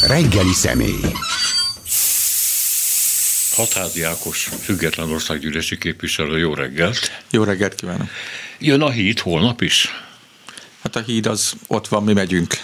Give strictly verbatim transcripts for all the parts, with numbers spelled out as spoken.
Reggeli személy. Hatházi Ákos, független országgyűlési képviselő, jó reggelt! Jó reggelt kívánok! Jön a híd holnap is? Hát a híd az ott van, mi megyünk.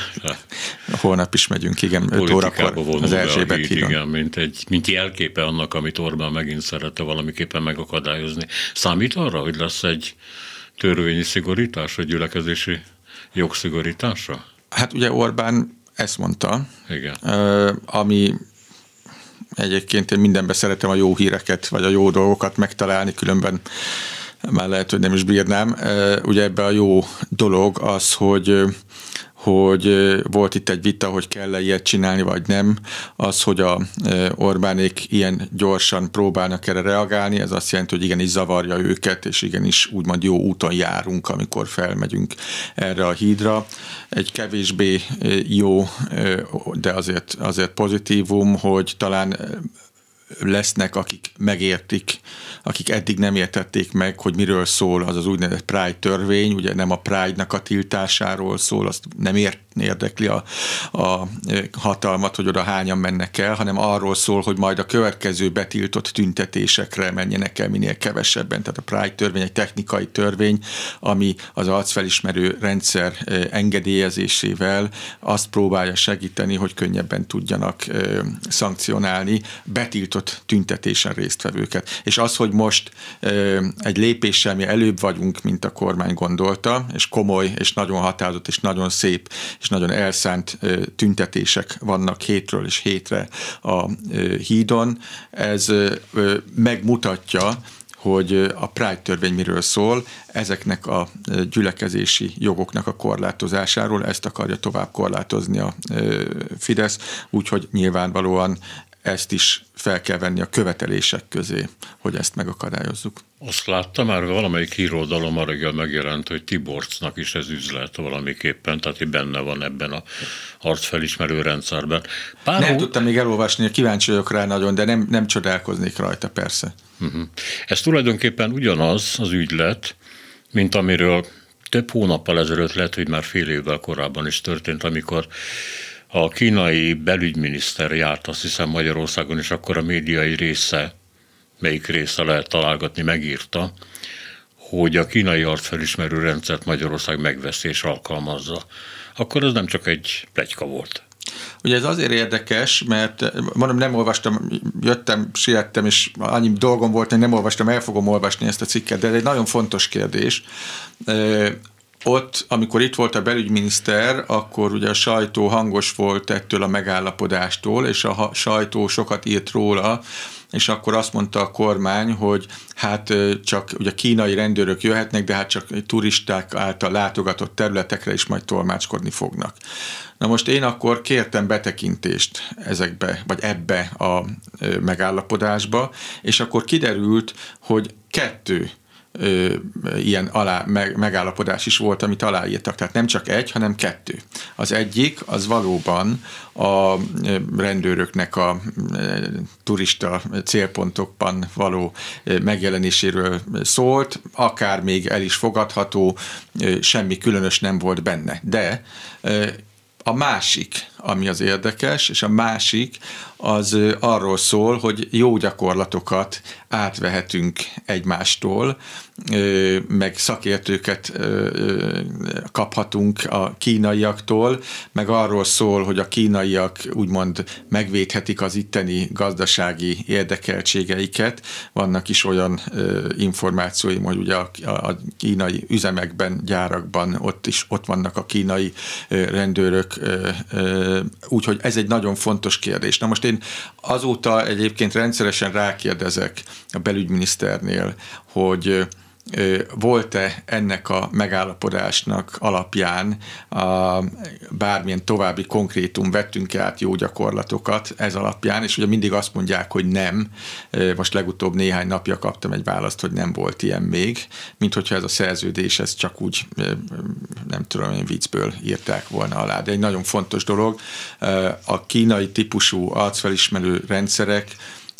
Holnap is megyünk, igen, öt órakor az Erzsébet híd, hídon. Igen, mint, egy, mint jelképe annak, amit Orbán megint szerette valamiképpen megakadályozni. Számít arra, hogy lesz egy törvényi szigorítás, vagy gyülekezési jogszigorítása? Hát ugye Orbán ezt mondta, igen. ami egyébként én mindenben szeretem a jó híreket, vagy a jó dolgokat megtalálni, különben már lehet, hogy nem is bírnám. Ugye ebben a jó dolog az, hogy hogy volt itt egy vita, hogy kell-e ilyet csinálni, vagy nem. Az, hogy a Orbánék ilyen gyorsan próbálnak erre reagálni, ez azt jelenti, hogy igenis zavarja őket, és igenis úgymond jó úton járunk, amikor felmegyünk erre a hídra. Egy kevésbé jó, de azért, azért pozitívum, hogy talán lesznek, akik megértik, akik eddig nem értették meg, hogy miről szól az az úgynevezett Pride törvény, ugye nem a Pride-nak a tiltásáról szól, azt nem ért, érdekli a, a hatalmat, hogy oda hányan mennek el, hanem arról szól, hogy majd a következő betiltott tüntetésekre menjenek el minél kevesebben. Tehát a Pride törvény egy technikai törvény, ami az arcfelismerő rendszer engedélyezésével azt próbálja segíteni, hogy könnyebben tudjanak szankcionálni betiltott tüntetésen résztvevőket. És az, hogy most egy lépéssel mi előbb vagyunk, mint a kormány gondolta, és komoly, és nagyon határozott, és nagyon szép, és nagyon elszánt tüntetések vannak hétről és hétre a hídon. Ez megmutatja, hogy a Pride törvény miről szól, ezeknek a gyülekezési jogoknak a korlátozásáról, ezt akarja tovább korlátozni a Fidesz, úgyhogy nyilvánvalóan ezt is fel kell venni a követelések közé, hogy ezt megakadályozzuk. Azt láttam már, valamelyik híroldalon ma reggel megjelent, hogy Tiborcnak is ez üzlet valamiképpen, tehát hogy benne van ebben a arcfelismerő rendszerben. Pár nem ó... tudtam még elolvasni, kíváncsi vagyok rá nagyon, de nem, nem csodálkoznék rajta, persze. Uh-huh. Ez tulajdonképpen ugyanaz az ügylet, mint amiről több hónappal ezelőtt, lehet, hogy már fél évvel korábban is történt, amikor a kínai belügyminiszter járt, azt hiszem Magyarországon, és akkor a médiai része, melyik része lehet találgatni, megírta, hogy a kínai arcfelismerő rendszert Magyarország megveszi és alkalmazza. Akkor ez nem csak egy pletyka volt. Ugye ez azért érdekes, mert mondom, nem olvastam, jöttem, siettem, és annyi dolgom volt, hogy nem olvastam, el fogom olvasni ezt a cikket, de ez egy nagyon fontos kérdés. Ott, amikor itt volt a belügyminiszter, akkor ugye a sajtó hangos volt ettől a megállapodástól, és a sajtó sokat írt róla, és akkor azt mondta a kormány, hogy hát csak ugye kínai rendőrök jöhetnek, de hát csak turisták által látogatott területekre is majd tolmácskodni fognak. Na most én akkor kértem betekintést ezekbe, vagy ebbe a megállapodásba, és akkor kiderült, hogy kettő Ö, ilyen alá, meg, megállapodás is volt, amit aláírtak. Tehát nem csak egy, hanem kettő. Az egyik, az valóban a rendőröknek a turista célpontokban való megjelenéséről szólt, akár még el is fogadható, semmi különös nem volt benne. De a másik, ami az érdekes, és a másik az arról szól, hogy jó gyakorlatokat átvehetünk egymástól, meg szakértőket kaphatunk a kínaiaktól, meg arról szól, hogy a kínaiak úgymond megvédhetik az itteni gazdasági érdekeltségeiket. Vannak is olyan információim, hogy ugye a, a kínai üzemekben, gyárakban ott is ott vannak a kínai rendőrök, úgyhogy ez egy nagyon fontos kérdés. Na most én azóta egyébként rendszeresen rákérdezek a belügyminiszternél, hogy volt-e ennek a megállapodásnak alapján a bármilyen további konkrétum, vettünk át jó gyakorlatokat ez alapján, és ugye mindig azt mondják, hogy nem. Most legutóbb néhány napja kaptam egy választ, hogy nem volt ilyen még, mint hogyha ez a szerződés, ez csak úgy, nem tudom, én viccből írták volna alá. De egy nagyon fontos dolog, a kínai típusú arcfelismerő rendszerek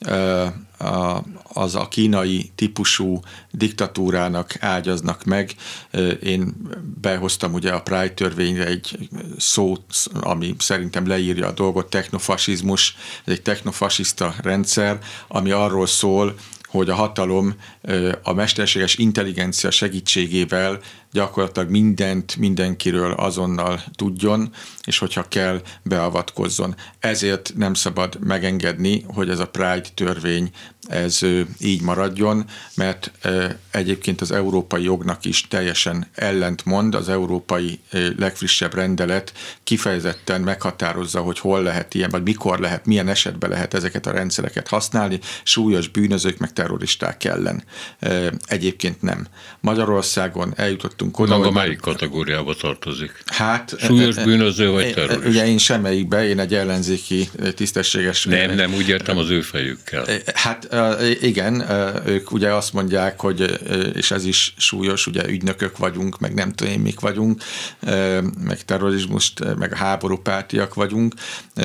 az a kínai típusú diktatúrának ágyaznak meg. Én behoztam ugye a Pride törvényre egy szót, ami szerintem leírja a dolgot, technofasizmus. Ez egy technofasiszta rendszer, ami arról szól, hogy a hatalom a mesterséges intelligencia segítségével gyakorlatilag mindent mindenkiről azonnal tudjon, és hogyha kell, beavatkozzon. Ezért nem szabad megengedni, hogy ez a Pride törvény ez így maradjon, mert egyébként az európai jognak is teljesen ellentmond. Az európai legfrissebb rendelet kifejezetten meghatározza, hogy hol lehet ilyen, vagy mikor lehet, milyen esetben lehet ezeket a rendszereket használni, súlyos bűnözők meg terroristák ellen. Egyébként nem. Magyarországon eljutottunk oda. Maga melyik kategóriába tartozik? Hát, súlyos bűnöző vagy terrorista? Ugye én semmelyikbe, én egy ellenzéki tisztességes... Nem, nem, úgy értem az ő fejükkel. Hát igen, ők ugye azt mondják, hogy, és ez is súlyos, ugye ügynökök vagyunk, meg nem tudom én mik vagyunk, meg terrorizmust, meg háborúpártiak vagyunk,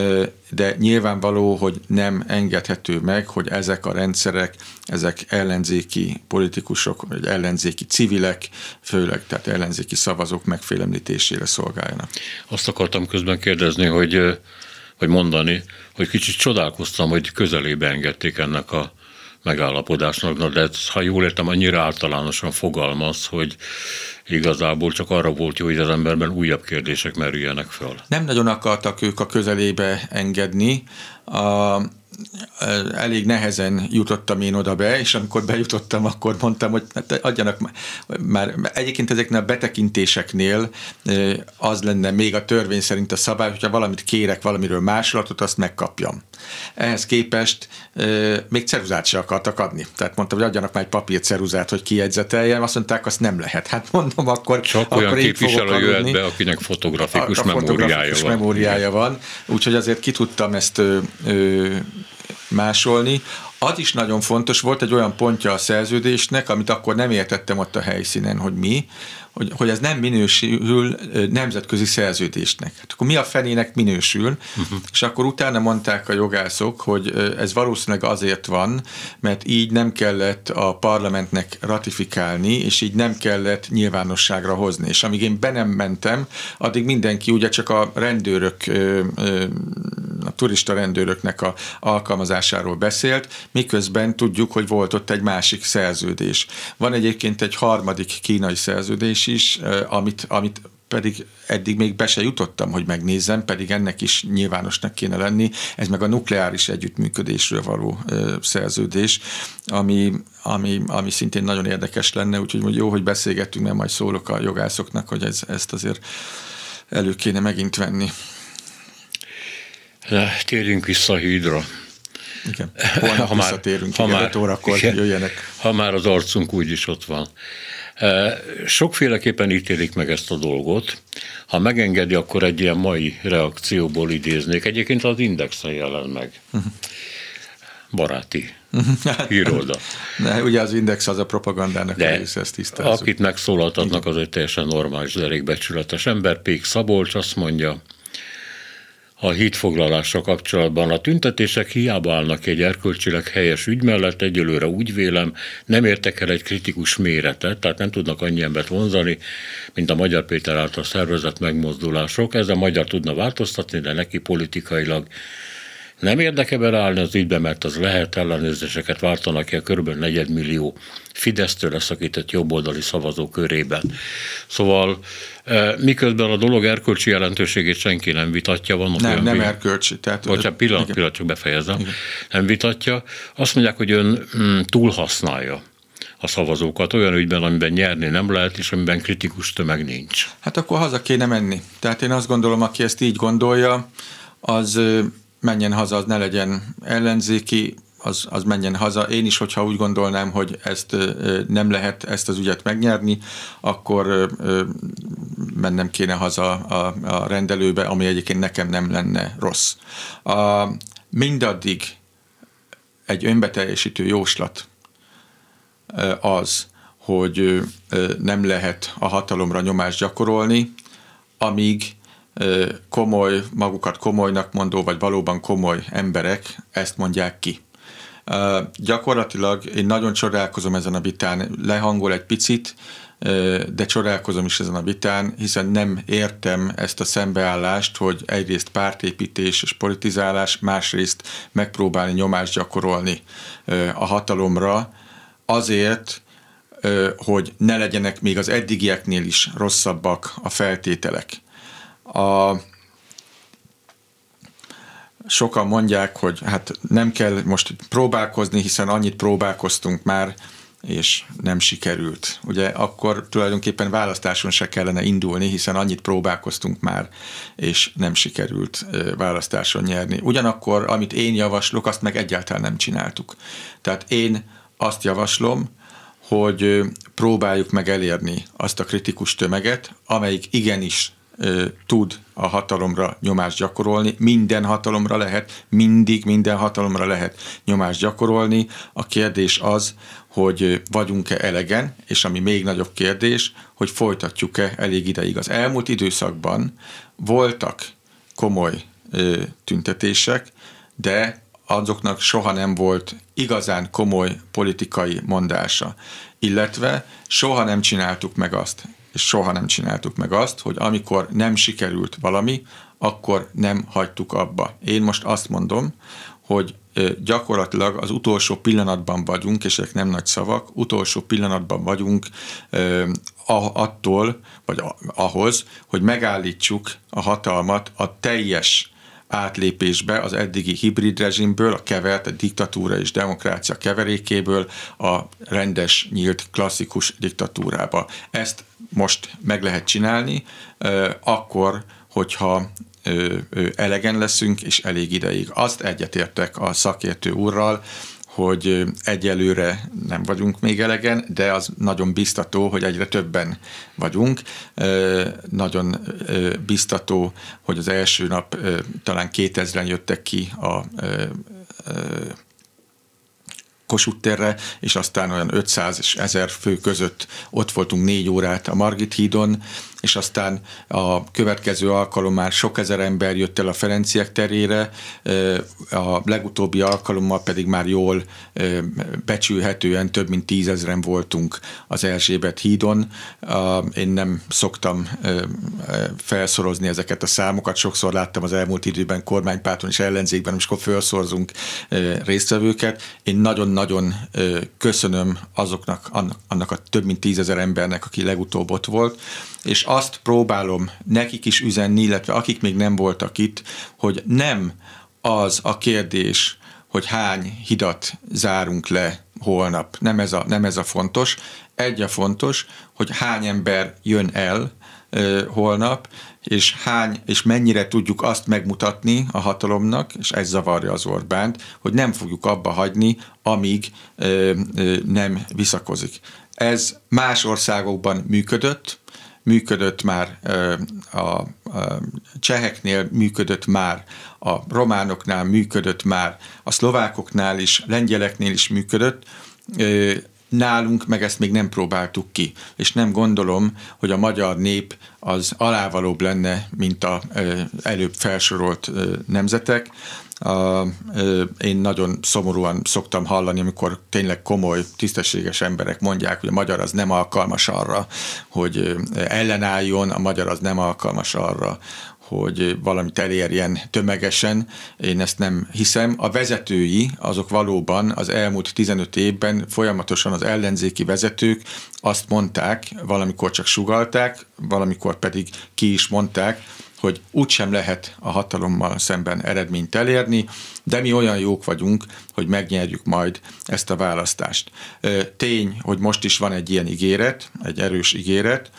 de nyilvánvaló, hogy nem engedhető meg, hogy ezek a rendszerek, ezek ellenzéki politikusok, vagy ellenzéki civilek, főleg tehát ellenzéki szavazók megfélemlítésére szolgáljanak. Azt akartam közben kérdezni, hogy, vagy mondani, hogy kicsit csodálkoztam, hogy közelébe engedték ennek a megállapodásnak, de ha jól értem, annyira általánosan fogalmaz, hogy igazából csak arra volt jó, hogy az emberben újabb kérdések merüljenek fel. Nem nagyon akartak ők a közelébe engedni. A, elég nehezen jutottam én oda be, és amikor bejutottam, akkor mondtam, hogy adjanak már, egyébként ezeknél a betekintéseknél az lenne még a törvény szerint a szabály, hogyha valamit kérek, valamiről másolatot, azt megkapjam. Ehhez képest még ceruzát se akartak adni. Tehát mondtam, hogy adjanak már egy papír ceruzát, hogy kijegyzeteljem, azt mondták, azt nem lehet. Hát mondom, akkor csak akkor olyan képviselő jöhet be, akinek fotografikus, a, a memóriája, fotografikus van. memóriája van. Úgyhogy azért ki tudtam ezt ö, ö, másolni. Az is nagyon fontos, volt egy olyan pontja a szerződésnek, amit akkor nem értettem ott a helyszínen, hogy mi, hogy, hogy ez nem minősül nemzetközi szerződésnek. Hát akkor mi a fenének minősül? Uh-huh. És akkor utána mondták a jogászok, hogy ez valószínűleg azért van, mert így nem kellett a parlamentnek ratifikálni, és így nem kellett nyilvánosságra hozni. És amíg én be nem mentem, addig mindenki ugye csak a rendőrök, a turista rendőröknek a alkalmazásáról beszélt, miközben tudjuk, hogy volt ott egy másik szerződés. Van egyébként egy harmadik kínai szerződés is, amit, amit pedig eddig még be se jutottam, hogy megnézzem, pedig ennek is nyilvánosnak kéne lenni. Ez meg a nukleáris együttműködésről való ö, szerződés, ami, ami, ami szintén nagyon érdekes lenne, úgyhogy jó, hogy beszélgettünk, mert majd szólok a jogászoknak, hogy ez, ezt azért elő kéne megint venni. Térjünk vissza a hídra. Igen, holnap visszatérünk, ha igen, öt órakor igen, jöjjenek. Ha már az arcunk úgyis ott van. Sokféleképpen ítélik meg ezt a dolgot. Ha megengedi, akkor egy ilyen mai reakcióból idéznék. Egyébként az Indexen jelen meg. Uh-huh. Baráti híroldal. De ugye az Index az a propagandának a része, ezt tisztázzuk. Akit megszólaltatnak, az egy teljesen normális, derékbecsületes ember. Pék Szabolcs azt mondja, a hídfoglalással kapcsolatban a tüntetések hiába állnak egy erkölcsileg helyes ügy mellett, egyelőre úgy vélem, nem értek el egy kritikus méretet, tehát nem tudnak annyi embert vonzani, mint a Magyar Péter által szervezett megmozdulások. Ez a magyar tudna változtatni, de neki politikailag nem érdeke beállni az ügybe, mert az lehet, ellenőrzéseket váltanak ki a kb. negyedmillió Fidesztől leszakított jobboldali szavazó körében. Szóval miközben a dolog erkölcsi jelentőségét senki nem vitatja, vannak nem, olyan... Nem erkölcsi. Tehát, bocsánat, pillanat, igen. pillanat, csak befejezem. Igen. Nem vitatja. Azt mondják, hogy ön mm, túlhasználja a szavazókat olyan ügyben, amiben nyerni nem lehet, és amiben kritikus tömeg nincs. Hát akkor haza kéne menni. Tehát én azt gondolom, aki ezt így gondolja, az menjen haza, az ne legyen ellenzéki, az, az menjen haza. Én is, hogyha úgy gondolnám, hogy ezt nem lehet ezt az ügyet megnyerni, akkor mennem kéne haza a, a rendelőbe, ami egyébként nekem nem lenne rossz. A, mindaddig egy önbeteljesítő jóslat az, hogy nem lehet a hatalomra nyomást gyakorolni, amíg komoly, magukat komolynak mondó, vagy valóban komoly emberek ezt mondják ki. Gyakorlatilag én nagyon csodálkozom ezen a vitán, lehangol egy picit, de csodálkozom is ezen a vitán, hiszen nem értem ezt a szembeállást, hogy egyrészt pártépítés és politizálás, másrészt megpróbálni nyomást gyakorolni a hatalomra azért, hogy ne legyenek még az eddigieknél is rosszabbak a feltételek. A Sokan mondják, hogy hát nem kell most próbálkozni, hiszen annyit próbálkoztunk már, és nem sikerült. Ugye akkor tulajdonképpen választáson se kellene indulni, hiszen annyit próbálkoztunk már, és nem sikerült választáson nyerni. Ugyanakkor, amit én javaslok, azt meg egyáltalán nem csináltuk. Tehát én azt javaslom, hogy próbáljuk meg elérni azt a kritikus tömeget, amelyik igenis tud a hatalomra nyomást gyakorolni, minden hatalomra lehet, mindig minden hatalomra lehet nyomást gyakorolni. A kérdés az, hogy vagyunk-e elegen, és ami még nagyobb kérdés, hogy folytatjuk-e elég ideig. Az elmúlt időszakban voltak komoly tüntetések, de azoknak soha nem volt igazán komoly politikai mondása, illetve soha nem csináltuk meg azt, és soha nem csináltuk meg azt, hogy amikor nem sikerült valami, akkor nem hagytuk abba. Én most azt mondom, hogy gyakorlatilag az utolsó pillanatban vagyunk, és ezek nem nagy szavak, utolsó pillanatban vagyunk attól, vagy ahhoz, hogy megállítsuk a hatalmat a teljes átlépésbe az eddigi hibrid rezsimből, a kevert, a diktatúra és demokrácia keverékéből a rendes, nyílt, klasszikus diktatúrába. Ezt most meg lehet csinálni, akkor, hogyha elegen leszünk, és elég ideig. Azt egyetértek a szakértő úrral, hogy egyelőre nem vagyunk még elegen, de az nagyon biztató, hogy egyre többen vagyunk. Nagyon biztató, hogy az első nap talán kétezren jöttek ki a Kossuth térre, és aztán olyan ötszáz és ezer fő között ott voltunk négy órát a Margit hídon, és aztán a következő alkalommal sok ezer ember jött el a Ferenciek terére, a legutóbbi alkalommal pedig már jól becsülhetően több mint tízezren voltunk az Erzsébet hídon. Én nem szoktam felszorozni ezeket a számokat, sokszor láttam az elmúlt időben kormánypárton és ellenzékben, amikor felszorzunk résztvevőket. Én nagyon-nagyon köszönöm azoknak, annak, annak a több mint tízezer embernek, aki legutóbb ott volt, és azt próbálom nekik is üzenni, illetve akik még nem voltak itt, hogy nem az a kérdés, hogy hány hidat zárunk le holnap. Nem ez a, nem ez a fontos. Egy a fontos, hogy hány ember jön el ö, holnap, és hány, és mennyire tudjuk azt megmutatni a hatalomnak, és ez zavarja az Orbánt, hogy nem fogjuk abba hagyni, amíg ö, ö, nem visszakozik. Ez más országokban működött, működött már a cseheknél, működött már a románoknál, működött már a szlovákoknál is, lengyeleknél is működött. Nálunk meg ezt még nem próbáltuk ki, és nem gondolom, hogy a magyar nép az alávalóbb lenne, mint az előbb felsorolt nemzetek. Én nagyon szomorúan szoktam hallani, amikor tényleg komoly, tisztességes emberek mondják, hogy a magyar az nem alkalmas arra, hogy ellenálljon, a magyar az nem alkalmas arra, hogy valamit elérjen tömegesen. Én ezt nem hiszem. A vezetői, azok valóban az elmúlt tizenöt évben folyamatosan az ellenzéki vezetők azt mondták, valamikor csak sugallták, valamikor pedig ki is mondták, hogy úgysem lehet a hatalommal szemben eredményt elérni, de mi olyan jók vagyunk, hogy megnyerjük majd ezt a választást. Tény, hogy most is van egy ilyen ígéret, egy erős ígéret,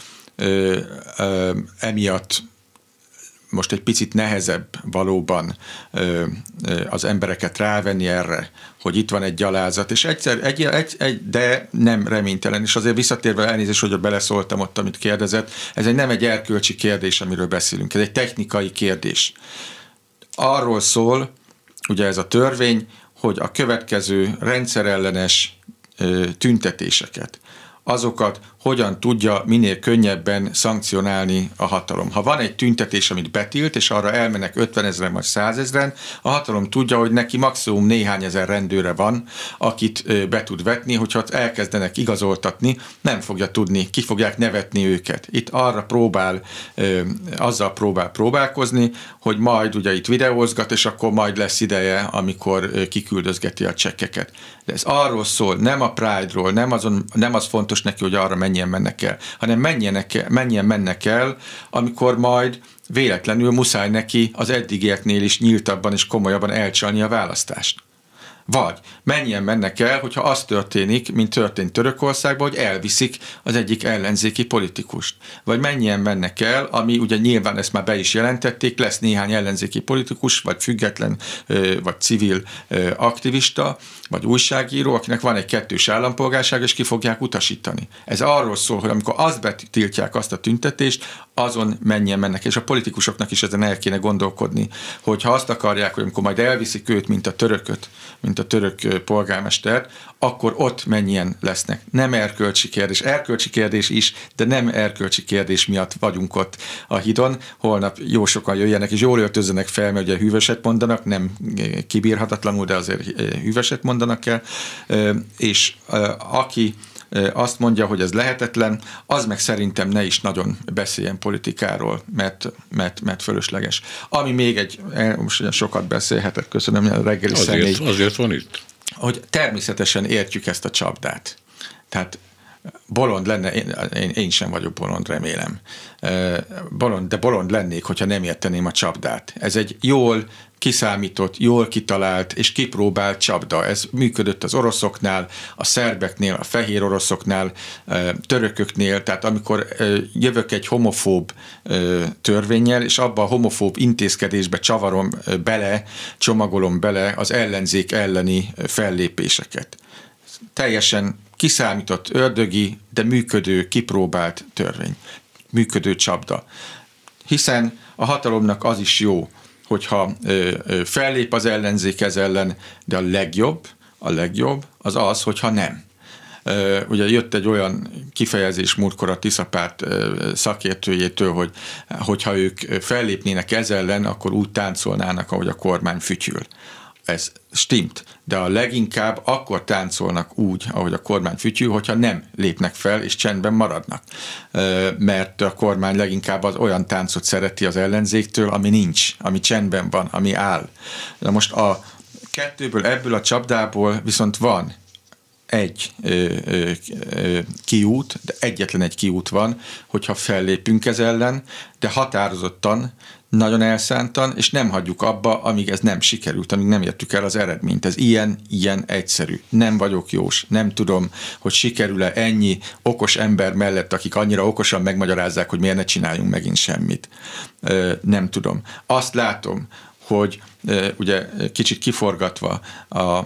emiatt most egy picit nehezebb valóban ö, ö, az embereket rávenni erre, hogy itt van egy gyalázat, és egyszer, egy, egy, egy, de nem reménytelen, és azért visszatérve elnézést, hogy beleszóltam ott, amit kérdezett, ez egy, nem egy erkölcsi kérdés, amiről beszélünk, ez egy technikai kérdés. Arról szól, ugye ez a törvény, hogy a következő rendszerellenes ö, tüntetéseket, azokat hogyan tudja minél könnyebben szankcionálni a hatalom. Ha van egy tüntetés, amit betilt, és arra elmennek ötvenezren vagy százezren, a hatalom tudja, hogy neki maximum néhány ezer rendőre van, akit be tud vetni, hogyha elkezdenek igazoltatni, nem fogja tudni, ki fogják nevetni őket. Itt arra próbál, azzal próbál próbálkozni, hogy majd ugye itt videózgat, és akkor majd lesz ideje, amikor kiküldözgeti a csekkeket. De ez arról szól, nem a Pride-ról, nem, azon, nem az fontos neki, hogy arra mennyien mennek el, hanem menjenek, mennyien mennek el, amikor majd véletlenül muszáj neki az eddigieknél is nyíltabban és komolyabban elcsalni a választást. Vagy mennyien mennek el, hogyha az történik, mint történt Törökországban, hogy elviszik az egyik ellenzéki politikust. Vagy mennyien mennek el, ami ugye nyilván ezt már be is jelentették, lesz néhány ellenzéki politikus, vagy független, vagy civil aktivista, vagy újságíró, akinek van egy kettős állampolgárság, és ki fogják utasítani. Ez arról szól, hogy amikor azt betiltják azt a tüntetést, azon mennyien mennek, és a politikusoknak is ezen el kéne gondolkodni, hogy ha azt akarják, hogy amikor majd elviszik őt, mint a törököt, mint a török polgármestert, akkor ott mennyien lesznek. Nem erkölcsi kérdés. Erkölcsi kérdés is, de nem erkölcsi kérdés miatt vagyunk ott a hídon. Holnap jó sokan jöjjenek, és jól öltözzenek fel, mert ugye hűvöset mondanak, nem kibírhatatlanul, de azért hűvöset mondanak el. És aki azt mondja, hogy ez lehetetlen, az meg szerintem ne is nagyon beszéljen politikáról, mert, mert, mert fölösleges. Ami még egy, most olyan sokat beszélhetek, köszönöm, a reggeli azért, személy. Azért van itt. Hogy természetesen értjük ezt a csapdát. Tehát bolond lenne, én, én, én sem vagyok bolond, remélem. Bolond, de bolond lennék, hogyha nem érteném a csapdát. Ez egy jól kiszámított, jól kitalált és kipróbált csapda. Ez működött az oroszoknál, a szerbeknél, a fehér oroszoknál, törököknél, tehát amikor jövök egy homofób törvénnyel, és abba a homofób intézkedésbe csavarom bele, csomagolom bele az ellenzék elleni fellépéseket. Teljesen kiszámított, ördögi, de működő, kipróbált törvény. Működő csapda. Hiszen a hatalomnak az is jó, hogyha ö, ö, fellép az ellenzék ez ellen, de a legjobb, a legjobb az az, hogyha nem. Ö, ugye jött egy olyan kifejezés múltkor a Tiszapárt ö, szakértőjétől, hogy hogyha ők fellépnének ez ellen, akkor úgy táncolnának, ahogy a kormány fütyül. Ez stimmt, de a leginkább akkor táncolnak úgy, ahogy a kormány fütyül, hogyha nem lépnek fel és csendben maradnak. Mert a kormány leginkább az olyan táncot szereti az ellenzéktől, ami nincs, ami csendben van, ami áll. Na most a kettőből, ebből a csapdából viszont van egy ö, ö, ö, kiút, de egyetlen egy kiút van, hogyha fellépünk ez ellen, de határozottan, nagyon elszántan, és nem hagyjuk abba, amíg ez nem sikerült, amíg nem értük el az eredményt. Ez ilyen, ilyen egyszerű. Nem vagyok jós, nem tudom, hogy sikerül-e ennyi okos ember mellett, akik annyira okosan megmagyarázzák, hogy miért ne csináljunk megint semmit. Nem tudom. Azt látom, hogy ugye kicsit kiforgatva a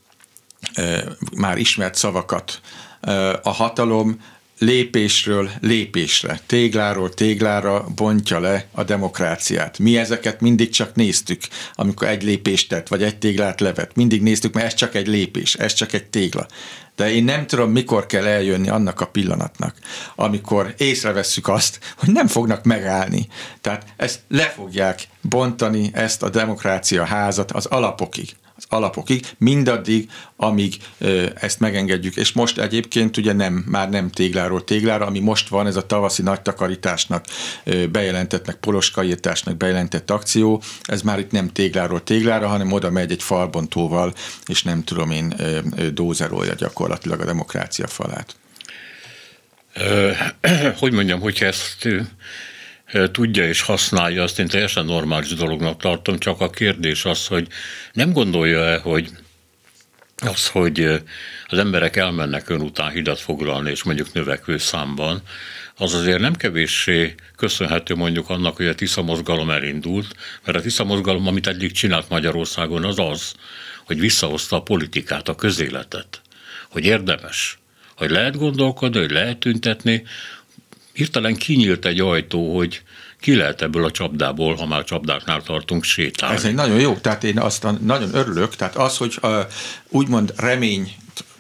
már ismert szavakat, a hatalom lépésről lépésre, tégláról téglára bontja le a demokráciát. Mi ezeket mindig csak néztük, amikor egy lépést tett, vagy egy téglát levet. Mindig néztük, mert ez csak egy lépés, ez csak egy tégla. De én nem tudom, mikor kell eljönni annak a pillanatnak, amikor észrevesszük azt, hogy nem fognak megállni. Tehát ezt le fogják bontani, ezt a demokrácia házat az alapokig. az alapokig, mindaddig, amíg ö, ezt megengedjük. És most egyébként ugye nem, már nem tégláról téglára, ami most van, ez a tavaszi nagy takarításnak ö, bejelentett, meg poloskaírtásnak bejelentett akció, ez már itt nem tégláról téglára, hanem oda megy egy falbontóval, és nem tudom én, ö, ö, dózerolja gyakorlatilag a demokrácia falát. Ö, hogy mondjam, hogyha ezt tudja és használja, azt én teljesen normális dolognak tartom, csak a kérdés az, hogy nem gondolja-e, hogy az, hogy az emberek elmennek ön után hidat foglalni, és mondjuk növekvő számban, az azért nem kevéssé köszönhető mondjuk annak, hogy a Tisza mozgalom elindult, mert a Tisza mozgalom, amit eddig csinált Magyarországon, az az, hogy visszahozta a politikát, a közéletet, hogy érdemes, hogy lehet gondolkodni, hogy lehet tüntetni. Hirtelen kinyílt egy ajtó, hogy ki lehet ebből a csapdából, ha már csapdáknál tartunk, sétálni. Ez egy nagyon jó, tehát én azt nagyon örülök, tehát az, hogy uh, úgymond remény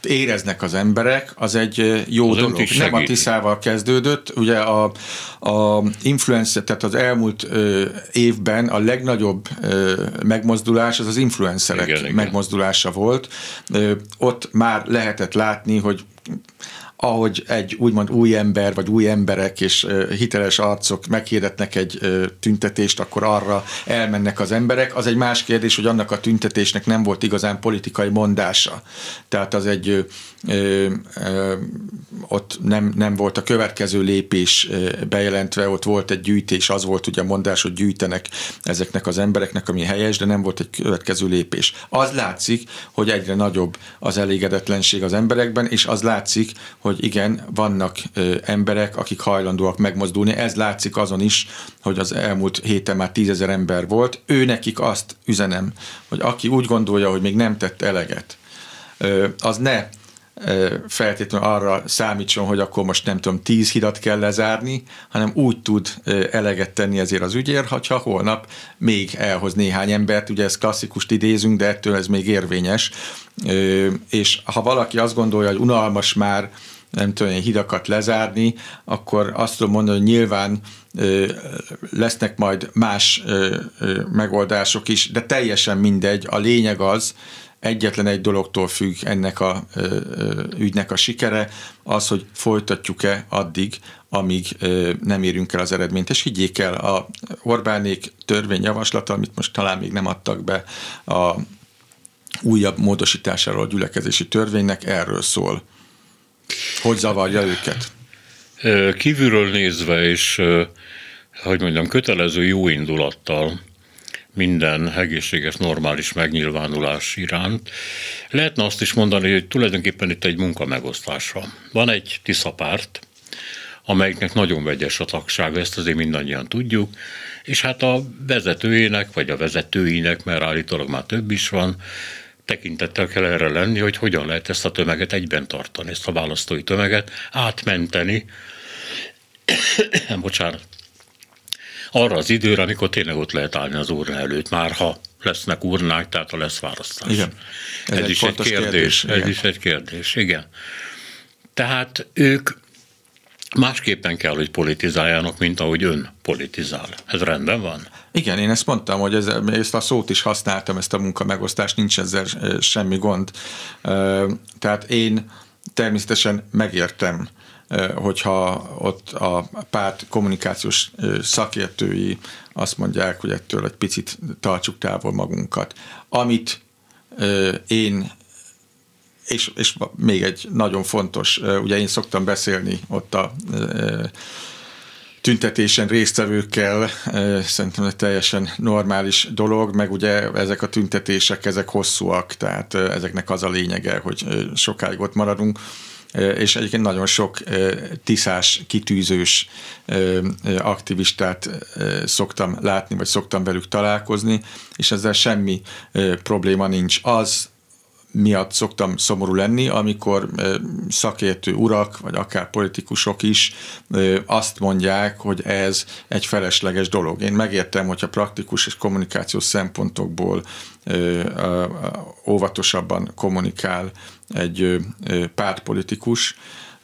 éreznek az emberek, az egy jó az dolog. Nem a Tiszával kezdődött, ugye a, a influencer, tehát az elmúlt ö, évben a legnagyobb ö, megmozdulás az az influencerek igen, megmozdulása igen. volt. Ö, ott már lehetett látni, hogy ahogy egy úgymond új ember, vagy új emberek és hiteles arcok meghirdetnek egy tüntetést, akkor arra elmennek az emberek. Az egy más kérdés, hogy annak a tüntetésnek nem volt igazán politikai mondása. Tehát az egy ö, ö, ott nem, nem volt a következő lépés bejelentve, ott volt egy gyűjtés, az volt ugye a mondás, hogy gyűjtenek ezeknek az embereknek, ami helyes, de nem volt egy következő lépés. Az látszik, hogy egyre nagyobb az elégedetlenség az emberekben, és az látszik, hogy igen, vannak ö, emberek, akik hajlandóak megmozdulni. Ez látszik azon is, hogy az elmúlt héten már tízezer ember volt. Ő nekik azt üzenem, hogy aki úgy gondolja, hogy még nem tett eleget, ö, az ne ö, feltétlenül arra számítson, hogy akkor most nem tudom, tíz hidat kell lezárni, hanem úgy tud ö, eleget tenni ezért az ügyért, hogyha holnap még elhoz néhány embert, ugye ezt klasszikust idézünk, de ettől ez még érvényes. Ö, és ha valaki azt gondolja, hogy unalmas már nem tudom, hidakat lezárni, akkor azt tudom mondani, hogy nyilván ö, lesznek majd más ö, ö, megoldások is, de teljesen mindegy. A lényeg az, egyetlen egy dologtól függ ennek a ö, ö, ügynek a sikere, az, hogy folytatjuk-e addig, amíg ö, nem érünk el az eredményt. És higgyék el, a Orbánék törvényjavaslata, amit most talán még nem adtak be a újabb módosításáról a gyülekezési törvénynek, erről szól. Hogy zavarja őket? Kívülről nézve és, hogy mondjam, kötelező jó indulattal minden egészséges, normális megnyilvánulás iránt. Lehetne azt is mondani, hogy tulajdonképpen itt egy munkamegosztás van. Van egy Tiszapárt, amelyiknek nagyon vegyes a tagsága, ezt azért mindannyian tudjuk, és hát a vezetőjének, vagy a vezetőinek, mert állítólag már több is van, tekintettel kell erre lenni, hogy hogyan lehet ezt a tömeget egyben tartani, ezt a választói tömeget átmenteni, bocsánat, arra az időre, amikor tényleg ott lehet állni az urna előtt, már ha lesznek urnák, tehát ha lesz választás. Igen. Ez, ez is egy kérdés, kérdés. Ez igen. is egy kérdés, igen. Tehát ők másképpen kell, hogy politizáljanak, mint ahogy ön politizál. Ez rendben van? Igen, én ezt mondtam, hogy ez, ezt a szót is használtam, ezt a munkamegosztást, nincs ezzel semmi gond. Tehát én természetesen megértem, hogyha ott a párt kommunikációs szakértői azt mondják, hogy ettől egy picit tartsuk távol magunkat. Amit én És, és még egy nagyon fontos, ugye én szoktam beszélni ott a tüntetésen résztvevőkkel, szerintem egy teljesen normális dolog, meg ugye ezek a tüntetések, ezek hosszúak, tehát ezeknek az a lényege, hogy sokáig ott maradunk, és egyébként nagyon sok tiszás, kitűzős aktivistát szoktam látni, vagy szoktam velük találkozni, és ezzel semmi probléma nincs. Az miatt szoktam szomorú lenni, amikor szakértő urak, vagy akár politikusok is azt mondják, hogy ez egy felesleges dolog. Én megértem, hogyha praktikus és kommunikációs szempontokból óvatosabban kommunikál egy pártpolitikus,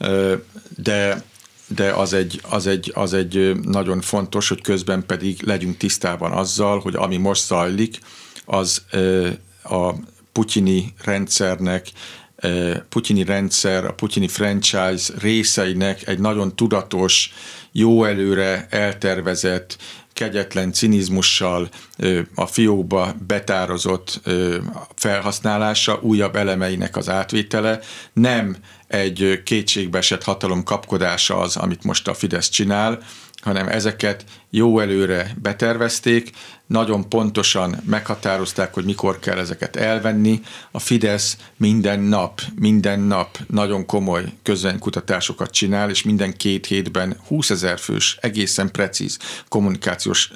de de az egy, az, egy, az egy nagyon fontos, hogy közben pedig legyünk tisztában azzal, hogy ami most zajlik, az a putyini rendszernek, putyini rendszer, a putyini franchise részeinek egy nagyon tudatos, jó előre eltervezett, kegyetlen cinizmussal a fiókba betározott felhasználása, újabb elemeinek az átvétele, nem egy kétségbeesett hatalom kapkodása az, amit most a Fidesz csinál, hanem ezeket jó előre betervezték, nagyon pontosan meghatározták, hogy mikor kell ezeket elvenni. A Fidesz minden nap, minden nap nagyon komoly közvéleménykutatásokat csinál, és minden két hétben húszezer fős, egészen precíz kommunikációs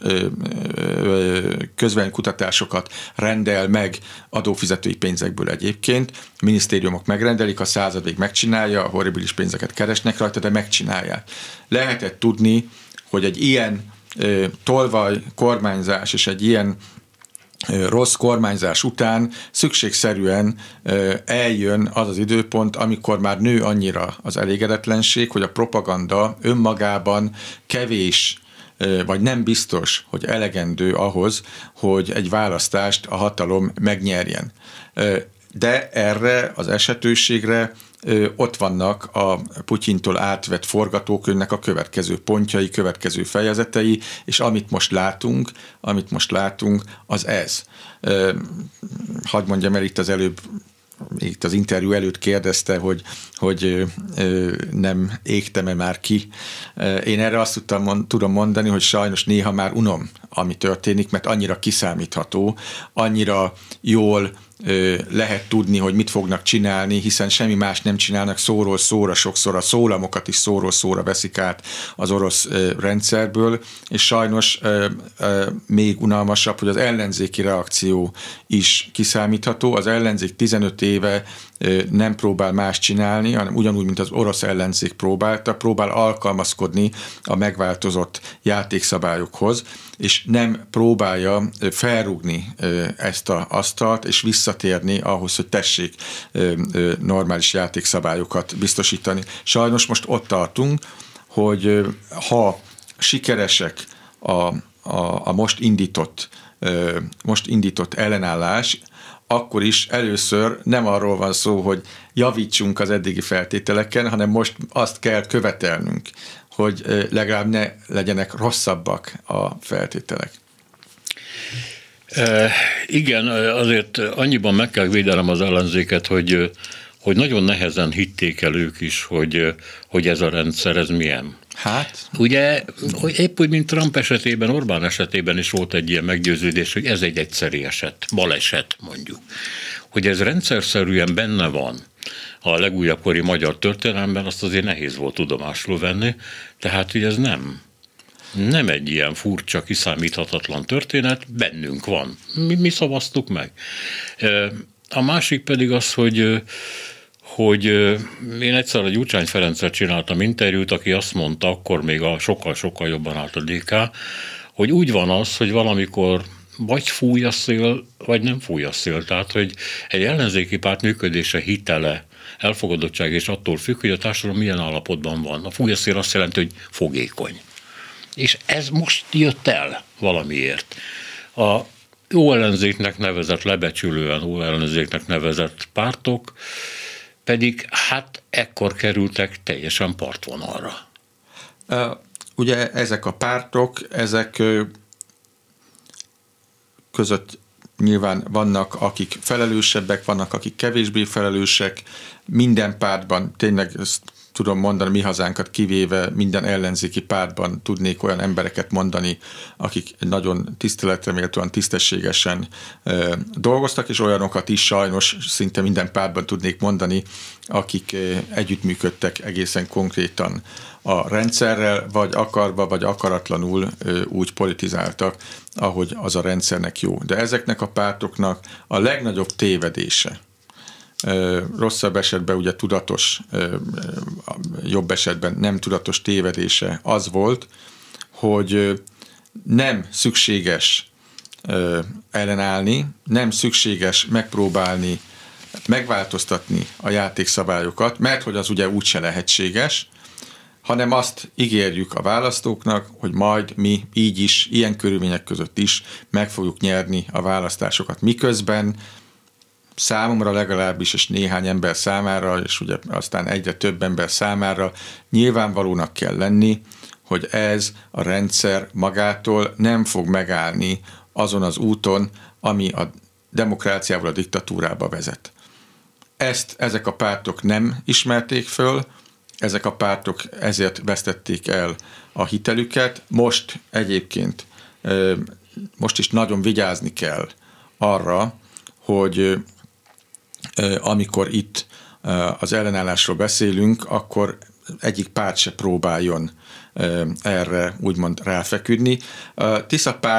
közvéleménykutatásokat rendel meg adófizetői pénzekből egyébként. A minisztériumok megrendelik, a századék megcsinálja, a horribilis pénzeket keresnek rajta, de megcsinálják. Lehetett tudni, hogy egy ilyen tolvaj kormányzás és egy ilyen rossz kormányzás után szükségszerűen eljön az az időpont, amikor már nő annyira az elégedetlenség, hogy a propaganda önmagában kevés, vagy nem biztos, hogy elegendő ahhoz, hogy egy választást a hatalom megnyerjen. De erre az esetőségre ott vannak a Putyintól átvett forgatókönyvnek a következő pontjai, következő fejezetei, és amit most látunk, amit most látunk, az ez. Hadd mondjam el, itt az előbb, itt az interjú előtt kérdezte, hogy, hogy nem égtem-e már ki. Én erre azt tudtam, tudom mondani, hogy sajnos néha már unom, ami történik, mert annyira kiszámítható, annyira jól lehet tudni, hogy mit fognak csinálni, hiszen semmi más nem csinálnak, szóról szóra, sokszor a szólamokat is szóról szóra veszik át az orosz rendszerből, és sajnos még unalmasabb, hogy az ellenzéki reakció is kiszámítható. Az ellenzék tizenöt éve nem próbál más csinálni, hanem ugyanúgy, mint az orosz ellenzék próbálta, próbál alkalmazkodni a megváltozott játékszabályokhoz, és nem próbálja felrúgni ezt az asztalt, és visszatérni ahhoz, hogy tessék normális játékszabályokat biztosítani. Sajnos most ott tartunk, hogy ha sikeresek a, a, a most indított, most indított ellenállás, akkor is először nem arról van szó, hogy javítsunk az eddigi feltételeken, hanem most azt kell követelnünk, hogy legalább ne legyenek rosszabbak a feltételek. E, igen, azért annyiban meg kell védenem az ellenzéket, hogy, hogy nagyon nehezen hitték el ők is, hogy, hogy ez a rendszer, ez milyen. Hát? Ugye, hogy épp úgy, mint Trump esetében, Orbán esetében is volt egy ilyen meggyőződés, hogy ez egy egyszeri eset, baleset mondjuk. Hogy ez rendszerszerűen benne van a legújabb kori magyar történelemben, azt azért nehéz volt tudomásul venni, tehát hogy ez nem, nem egy ilyen furcsa, kiszámíthatatlan történet, bennünk van. Mi, mi szavaztuk meg. A másik pedig az, hogy hogy én egyszer a Gyurcsány Ferenccel csináltam interjút, aki azt mondta, akkor még a sokkal-sokkal jobban állt a dé ká, hogy úgy van az, hogy valamikor vagy fúj a szél, vagy nem fúj a szél. Tehát, hogy egy ellenzéki párt működése, hitele, elfogadottság és attól függ, hogy a társadalom milyen állapotban van. A fúj a szél azt jelenti, hogy fogékony. És ez most jött el valamiért. A jó ellenzéknek nevezett, lebecsülően jó ellenzéknek nevezett pártok pedig hát ekkor kerültek teljesen partvonalra. Ugye ezek a pártok, ezek között nyilván vannak, akik felelősebbek, vannak, akik kevésbé felelősek. Minden pártban, tényleg ezt tudom mondani, mi hazánkat kivéve, minden ellenzéki pártban tudnék olyan embereket mondani, akik nagyon tiszteletre méltóan, tisztességesen e, dolgoztak, és olyanokat is sajnos szinte minden pártban tudnék mondani, akik e, együttműködtek egészen konkrétan a rendszerrel, vagy akarva, vagy akaratlanul e, úgy politizáltak, ahogy az a rendszernek jó. De ezeknek a pártoknak a legnagyobb tévedése, rosszabb esetben ugye tudatos, jobb esetben nem tudatos tévedése az volt, hogy nem szükséges ellenállni, nem szükséges megpróbálni megváltoztatni a játékszabályokat, mert hogy az ugye úgyse lehetséges, hanem azt ígérjük a választóknak, hogy majd mi így is, ilyen körülmények között is meg fogjuk nyerni a választásokat, miközben számomra legalábbis, és néhány ember számára, és ugye aztán egyre több ember számára nyilvánvalónak kell lenni, hogy ez a rendszer magától nem fog megállni azon az úton, ami a demokráciával a diktatúrába vezet. Ezt ezek a pártok nem ismerték föl, ezek a pártok ezért vesztették el a hitelüket. Most egyébként, most is nagyon vigyázni kell arra, hogy amikor itt az ellenállásról beszélünk, akkor egyik párt se próbáljon erre úgymond ráfeküdni. A Tisza párt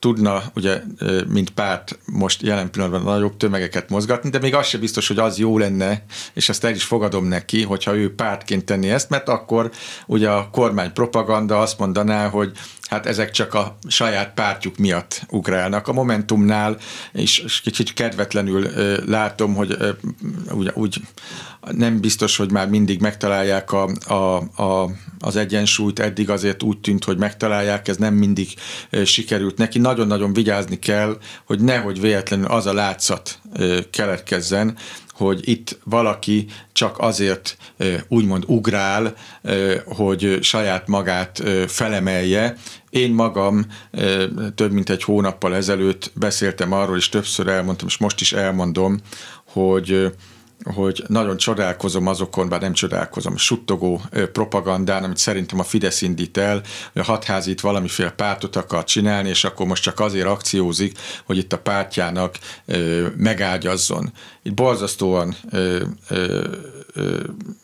tudna, ugye, mint párt most jelen pillanatban nagyobb tömegeket mozgatni, de még az sem biztos, hogy az jó lenne, és ezt el is fogadom neki, hogyha ő pártként tenni ezt, mert akkor ugye a kormány propaganda azt mondaná, hogy hát ezek csak a saját pártjuk miatt ugrálnak. A Momentumnál is kicsit kedvetlenül látom, hogy úgy, úgy nem biztos, hogy már mindig megtalálják a, a, a, az egyensúlyt, eddig azért úgy tűnt, hogy megtalálják, ez nem mindig sikerült neki. Nagyon-nagyon vigyázni kell, hogy nehogy véletlenül az a látszat keletkezzen, hogy itt valaki csak azért úgymond ugrál, hogy saját magát felemelje. Én magam több mint egy hónappal ezelőtt beszéltem arról, és többször elmondtam, és most is elmondom, hogy hogy nagyon csodálkozom azokon, bár nem csodálkozom, suttogó propagandán, amit szerintem a Fidesz indít el, hogy a Hatházi itt valamiféle pártot akar csinálni, és akkor most csak azért akciózik, hogy itt a pártjának ö, megágyazzon. Itt borzasztóan ö, ö, ö,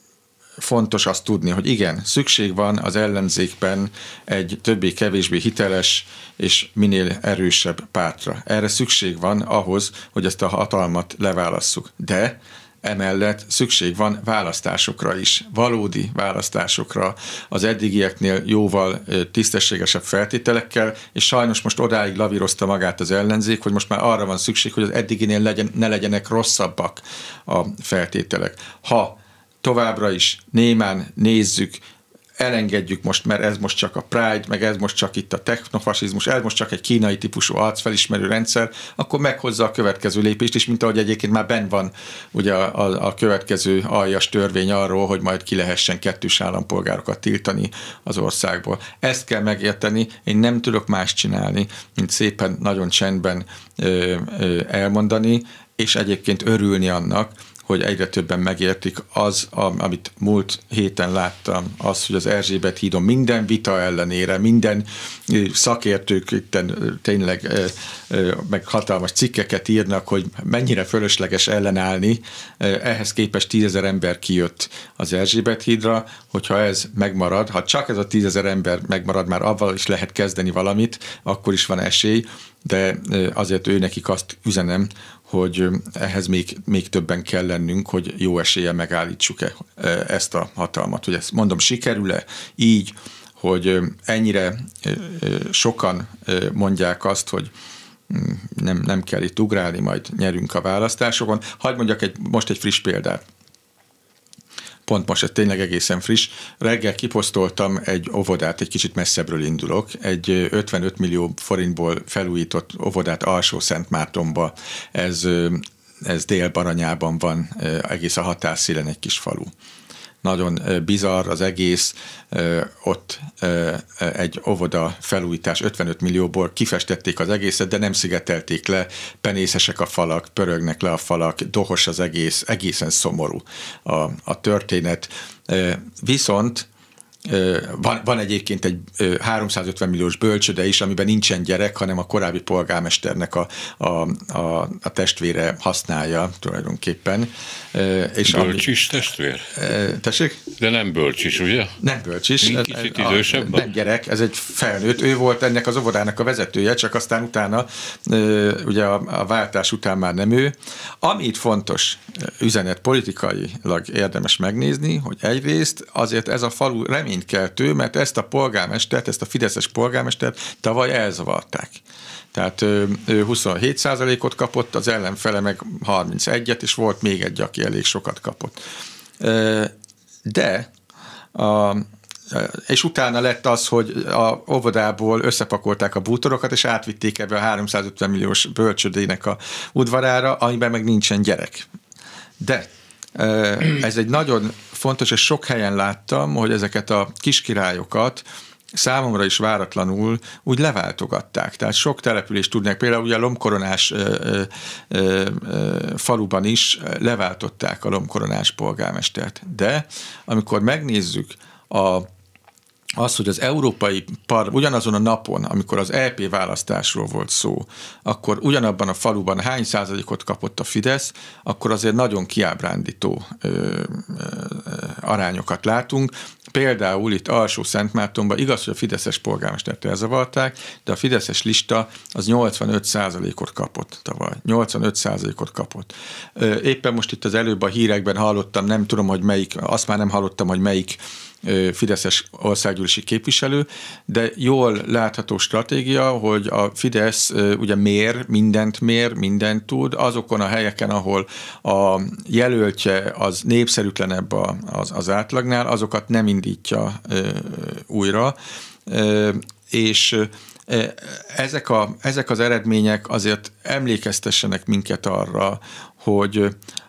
fontos azt tudni, hogy igen, szükség van az ellenzékben egy többé-kevésbé hiteles és minél erősebb pártra. Erre szükség van ahhoz, hogy ezt a hatalmat leválasszuk. De emellett szükség van választásokra is, valódi választásokra, az eddigieknél jóval tisztességesebb feltételekkel, és sajnos most odáig lavírozta magát az ellenzék, hogy most már arra van szükség, hogy az eddiginél legyen, ne legyenek rosszabbak a feltételek. Ha továbbra is némán nézzük, elengedjük most, mert ez most csak a Pride, meg ez most csak itt a technofasizmus, ez most csak egy kínai típusú arcfelismerő rendszer, akkor meghozza a következő lépést is, mint ahogy egyébként már benn van ugye a, a, a következő aljas törvény arról, hogy majd ki lehessen kettős állampolgárokat tiltani az országból. Ezt kell megérteni, én nem tudok más csinálni, mint szépen, nagyon csendben ö, ö, elmondani, és egyébként örülni annak, hogy egyre többen megértik az, amit múlt héten láttam, az, hogy az Erzsébet hídon minden vita ellenére, minden szakértők itten tényleg meg hatalmas cikkeket írnak, hogy mennyire fölösleges ellenállni, ehhez képest tízezer ember kijött az Erzsébet hídra, hogyha ez megmarad, ha csak ez a tízezer ember megmarad, már avval is lehet kezdeni valamit, akkor is van esély, de azért ő nekik azt üzenem, hogy ehhez még, még többen kell lennünk, hogy jó eséllyel megállítsuk-e ezt a hatalmat. Hogy ezt mondom, sikerül-e így, hogy ennyire sokan mondják azt, hogy nem, nem kell itt ugrálni, majd nyerünk a választásokon. Hadd mondjak egy, most egy friss példát. Pont most, ez tényleg egészen friss. Reggel kiposztoltam egy óvodát, egy kicsit messzebbről indulok, egy ötvenöt millió forintból felújított óvodát Alsó-Szentmártonba. Ez, ez Dél-Baranyában van, egész a határszélen egy kis falu. Nagyon bizarr az egész, ott egy óvoda felújítás ötvenöt millióból kifestették az egészet, de nem szigetelték le, penészesek a falak, pörögnek le a falak, dohos az egész, egészen szomorú a, a történet. Viszont Van, van egyébként egy háromszázötven milliós bölcsőde is, amiben nincsen gyerek, hanem a korábbi polgármesternek a, a, a, a testvére használja tulajdonképpen. És bölcsis ami, testvér? Tessék? De nem bölcsis, ugye? Nem bölcsis. Kicsit idősebb? Nem gyerek, ez egy felnőtt. Ő volt ennek az óvodának a vezetője, csak aztán utána, ugye a, a váltás után már nem ő. Ami itt fontos üzenet politikailag érdemes megnézni, hogy egyrészt azért ez a falu reménykeltő, mert ezt a polgármestert, ezt a fideszes polgármestert tavaly elzavarták. Tehát ő huszonhét százalékot kapott, az ellenfele meg harmincegyet, és volt még egy, aki elég sokat kapott. De a és utána lett az, hogy a óvodából összepakolták a bútorokat, és átvitték ebbe a háromszázötven milliós bölcsődének a udvarára, amiben meg nincsen gyerek. De ez egy nagyon fontos, és sok helyen láttam, hogy ezeket a kiskirályokat számomra is váratlanul úgy leváltogatták. Tehát sok települést tudnak, például ugye a Lombkoronás ö, ö, ö, faluban is leváltották a Lombkoronás polgármestert. De amikor megnézzük a az, hogy az európai par, ugyanazon a napon, amikor az é pé választásról volt szó, akkor ugyanabban a faluban hány százalékot kapott a Fidesz, akkor azért nagyon kiábrándító ö, ö, arányokat látunk. Például itt Alsó-Szentmártonban igaz, hogy a fideszes polgármestert elzavarták, de a fideszes lista az nyolcvanöt százalékot kapott tavaly. nyolcvanöt százalékot kapott. Éppen most itt az előbb a hírekben hallottam, nem tudom, hogy melyik, azt már nem hallottam, hogy melyik fideszes országgyűlési képviselő, de jól látható stratégia, hogy a Fidesz ugye mér, mindent mér, mindent tud, azokon a helyeken, ahol a jelöltje az népszerűtlenebb az, az átlagnál, azokat nem indítja újra, és ezek, a, ezek az eredmények azért emlékeztessenek minket arra, hogy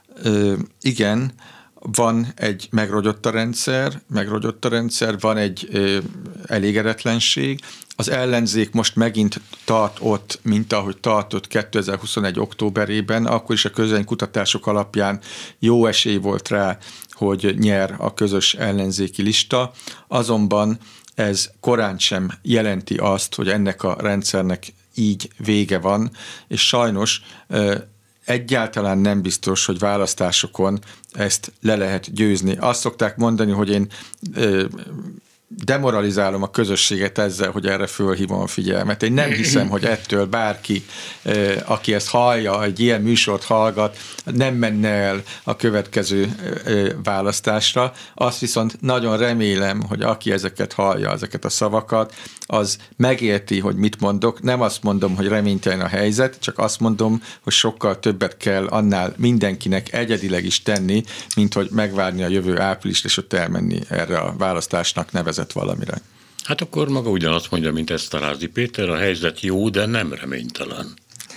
igen, van egy megrogyott a rendszer, megrogyott a rendszer, van egy ö, elégedetlenség. Az ellenzék most megint tart ott, mint ahogy tartott kétezer-huszonegy októberében, akkor is a közvéleménykutatások alapján jó esély volt rá, hogy nyer a közös ellenzéki lista, azonban ez korán sem jelenti azt, hogy ennek a rendszernek így vége van, és sajnos ö, egyáltalán nem biztos, hogy választásokon ezt le lehet győzni. Azt szokták mondani, hogy én ö, demoralizálom a közösséget ezzel, hogy erre fölhívom a figyelmet. Én nem hiszem, hogy ettől bárki, ö, aki ezt hallja, egy ilyen műsort hallgat, nem menne el a következő ö, választásra. Azt viszont nagyon remélem, hogy aki ezeket hallja, ezeket a szavakat, az megérti, hogy mit mondok. Nem azt mondom, hogy reménytelen a helyzet, csak azt mondom, hogy sokkal többet kell annál mindenkinek egyedileg is tenni, mint hogy megvárni a jövő áprilist, és ott elmenni erre a választásnak nevezett valamire. Hát akkor maga ugyanazt mondja, mint Eszterházy Péter, a helyzet jó, de nem reménytelen.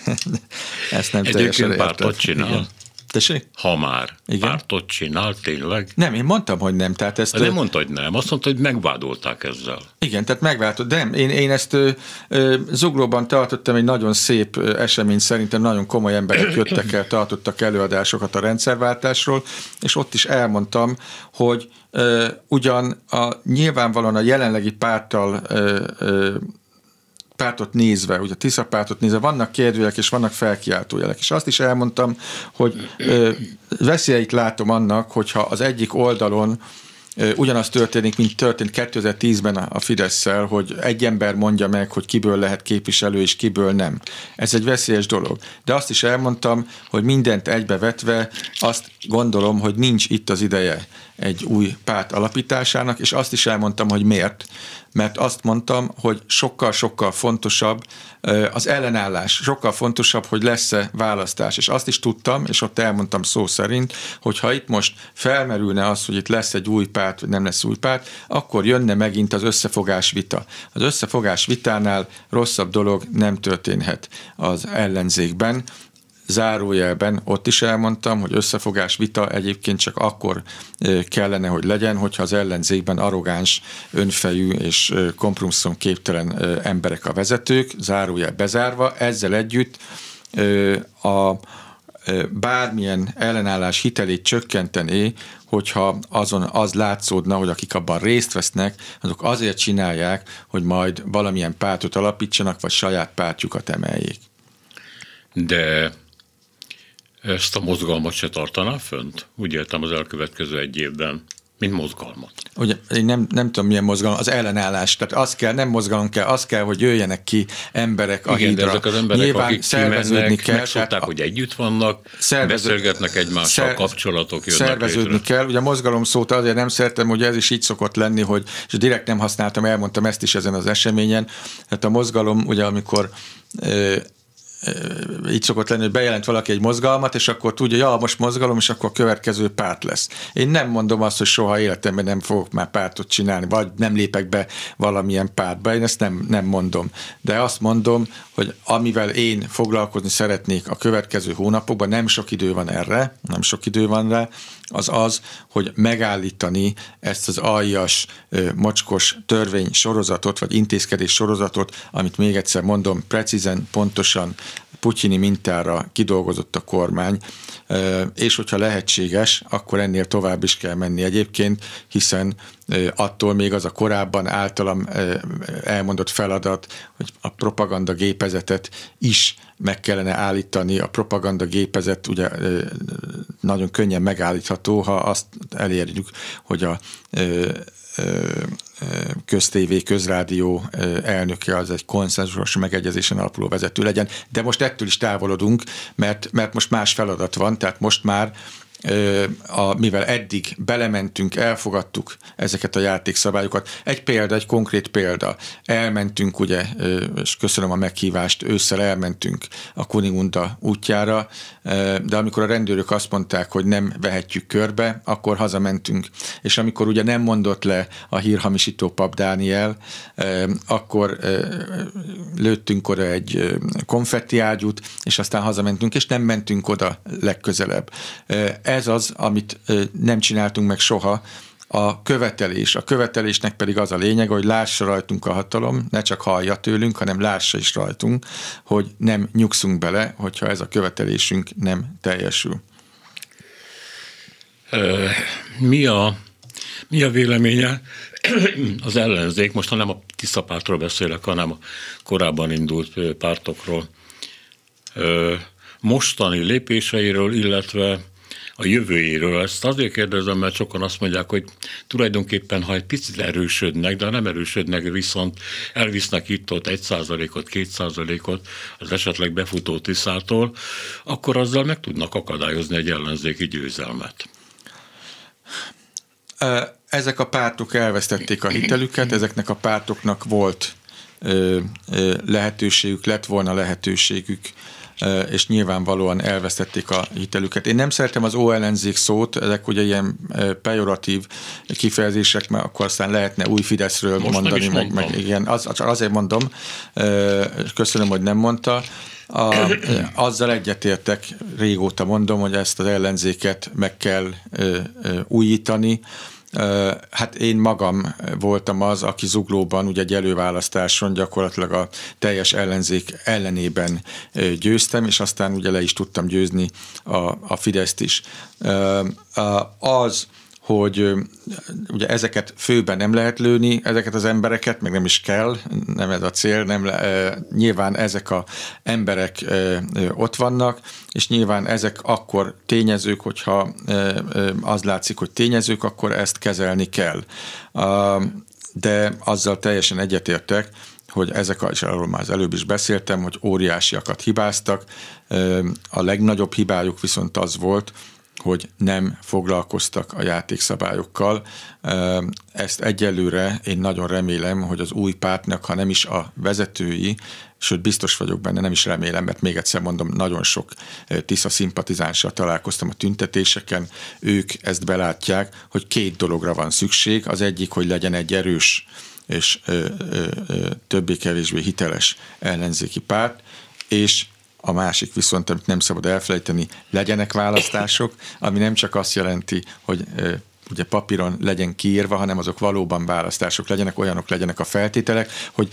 Ezt nem teljesen értem. Pártot csinál. Igen. Tessék? Ha már. Igen? Pártot csinál, tényleg? Nem, én mondtam, hogy nem. Tehát ezt, nem mondta, hogy nem. Azt mondta, hogy megvádolták ezzel. Igen, tehát megváltott. De nem, én, én ezt ö, ö, Zuglóban tartottam egy nagyon szép esemény, szerintem nagyon komoly emberek jöttek el, tartottak előadásokat a rendszerváltásról, és ott is elmondtam, hogy ö, ugyan a, nyilvánvalóan a jelenlegi párttal ö, ö, pártot nézve, ugye a Tisza pártot nézve, vannak kérdőjelek és vannak felkiáltójelek. És azt is elmondtam, hogy ö, veszélyeit látom annak, hogyha az egyik oldalon ö, ugyanaz történik, mint történt kétezer-tízben a Fidesszel, hogy egy ember mondja meg, hogy kiből lehet képviselő és kiből nem. Ez egy veszélyes dolog. De azt is elmondtam, hogy mindent egybevetve azt gondolom, hogy nincs itt az ideje egy új párt alapításának, és azt is elmondtam, hogy miért. Mert azt mondtam, hogy sokkal-sokkal fontosabb az ellenállás, sokkal fontosabb, hogy lesz-e választás. És azt is tudtam, és ott elmondtam szó szerint, hogy ha itt most felmerülne az, hogy itt lesz egy új párt, vagy nem lesz új párt, akkor jönne megint az összefogás vita. Az összefogás vitánál rosszabb dolog nem történhet az ellenzékben. Zárójelben ott is elmondtam, hogy összefogás vita egyébként csak akkor kellene, hogy legyen, hogyha az ellenzékben arrogáns, önfejű és kompromisszumképtelen emberek a vezetők, zárójel bezárva. Ezzel együtt a bármilyen ellenállás hitelét csökkentené, hogyha azon az látszódna, hogy akik abban részt vesznek, azok azért csinálják, hogy majd valamilyen pártot alapítsanak, vagy saját pártjukat emeljék. De ezt a mozgalmat se tartaná fönt? Úgy értem az elkövetkező egy évben, mint mozgalmat. Ugye, én nem, nem tudom, milyen mozgalom, az ellenállás. Tehát az kell, nem mozgalom kell, az kell, hogy jöjjenek ki emberek a igen, hídra. de ezek az emberek, nyilván akik szerveződni kell. Megszokták, hogy együtt vannak, szervező, beszélgetnek egymással, szer, kapcsolatok jönnek szerveződni létre. kell. Ugye a mozgalom szót azért nem szeretem, hogy ez is így szokott lenni, hogy, és direkt nem használtam, elmondtam ezt is ezen az eseményen. Tehát a mozgalom, ugye amikor így szokott lenni, hogy bejelent valaki egy mozgalmat, és akkor tudja, ja, most mozgalom, és akkor a következő párt lesz. Én nem mondom azt, hogy soha életemben nem fogok már pártot csinálni, vagy nem lépek be valamilyen pártba, én ezt nem, nem mondom. De azt mondom, hogy amivel én foglalkozni szeretnék a következő hónapokban, nem sok idő van erre, nem sok idő van rá, az az, hogy megállítani ezt az aljas, mocskos törvény sorozatot, vagy intézkedés sorozatot, amit még egyszer mondom, precízen, pontosan putyini mintára kidolgozott a kormány, és hogyha lehetséges, akkor ennél tovább is kell menni egyébként, hiszen attól még az a korábban általam elmondott feladat, hogy a propagandagépezetet is meg kellene állítani. A propagandagépezet ugye nagyon könnyen megállítható, ha azt elérjük, hogy a köztévé, közrádió elnöke az egy konszenzusos megegyezésen alapuló vezető legyen, de most ettől is távolodunk, mert, mert most más feladat van, tehát most már A, mivel eddig belementünk, elfogadtuk ezeket a játékszabályokat. Egy példa, egy konkrét példa. Elmentünk, ugye, és köszönöm a meghívást, ősszel elmentünk a Kunigunda útjára, de amikor a rendőrök azt mondták, hogy nem vehetjük körbe, akkor hazamentünk. És amikor ugye nem mondott le a hírhamisító pap Dániel, akkor lőttünk oda egy konfetti ágyút, és aztán hazamentünk, és nem mentünk oda legközelebb. Ez az, amit nem csináltunk meg soha, a követelés. A követelésnek pedig az a lényeg, hogy lássa rajtunk a hatalom, ne csak hallja tőlünk, hanem lássa is rajtunk, hogy nem nyugszunk bele, hogyha ez a követelésünk nem teljesül. Mi a, mi a véleménye az ellenzék, most ha nem a Tisza pártról beszélek, hanem a korábban indult pártokról, mostani lépéseiről, illetve a jövőjéről. Ezt azért kérdezem, mert sokan azt mondják, hogy tulajdonképpen, ha egy picit erősödnek, de nem erősödnek, viszont elvisznek itt-ott egy százalékot, két százalékot az esetleg befutó Tiszától, akkor azzal meg tudnak akadályozni egy ellenzéki győzelmet. Ezek a pártok elvesztették a hitelüket, ezeknek a pártoknak volt lehetőségük, lett volna lehetőségük, és nyilvánvalóan elvesztették a hitelüket. Én nem szeretem az óellenzék szót, ezek ugye ilyen pejoratív kifejezések, mert akkor aztán lehetne új Fideszről most mondani, meg, meg igen, az, csak azért mondom, köszönöm, hogy nem mondta. A, azzal egyetértek, régóta mondom, hogy ezt az ellenzéket meg kell újítani. Hát én magam voltam az, aki Zuglóban ugye egy előválasztáson gyakorlatilag a teljes ellenzék ellenében győztem, és aztán ugye le is tudtam győzni a, a Fideszt is. Az, hogy ugye ezeket főben nem lehet lőni, ezeket az embereket, meg nem is kell, nem ez a cél, nem le, nyilván ezek az emberek ott vannak, és nyilván ezek akkor tényezők, hogyha az látszik, hogy tényezők, akkor ezt kezelni kell. De azzal teljesen egyetértek, hogy ezek, és arról már az előbb is beszéltem, hogy óriásiakat hibáztak. A legnagyobb hibájuk viszont az volt, hogy nem foglalkoztak a játékszabályokkal. Ezt egyelőre én nagyon remélem, hogy az új pártnak, ha nem is a vezetői, sőt biztos vagyok benne, nem is remélem, mert még egyszer mondom, nagyon sok Tisza szimpatizánssal találkoztam a tüntetéseken, ők ezt belátják, hogy két dologra van szükség. Az egyik, hogy legyen egy erős és többé-kevésbé hiteles ellenzéki párt, és a másik viszont, amit nem szabad elfelejteni, legyenek választások, ami nem csak azt jelenti, hogy ugye papíron legyen kiírva, hanem azok valóban választások legyenek, olyanok legyenek a feltételek, hogy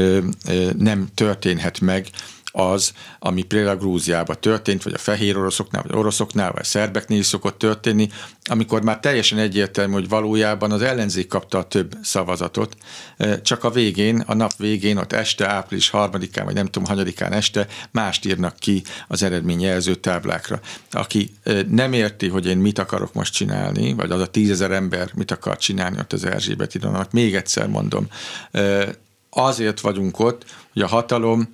nem történhet meg az, ami például Grúziában történt, vagy a fehér oroszoknál, vagy oroszoknál, vagy a szerbeknél is szokott történni, amikor már teljesen egyértelmű, hogy valójában az ellenzék kapta a több szavazatot, csak a végén, a nap végén, ott este, április harmadikán, vagy nem tudom, hanyadikán este mást írnak ki az eredményjelző táblákra. Aki nem érti, hogy én mit akarok most csinálni, vagy az a tízezer ember mit akar csinálni ott az Erzsébet irodának, még egyszer mondom, azért vagyunk ott, hogy a hatalom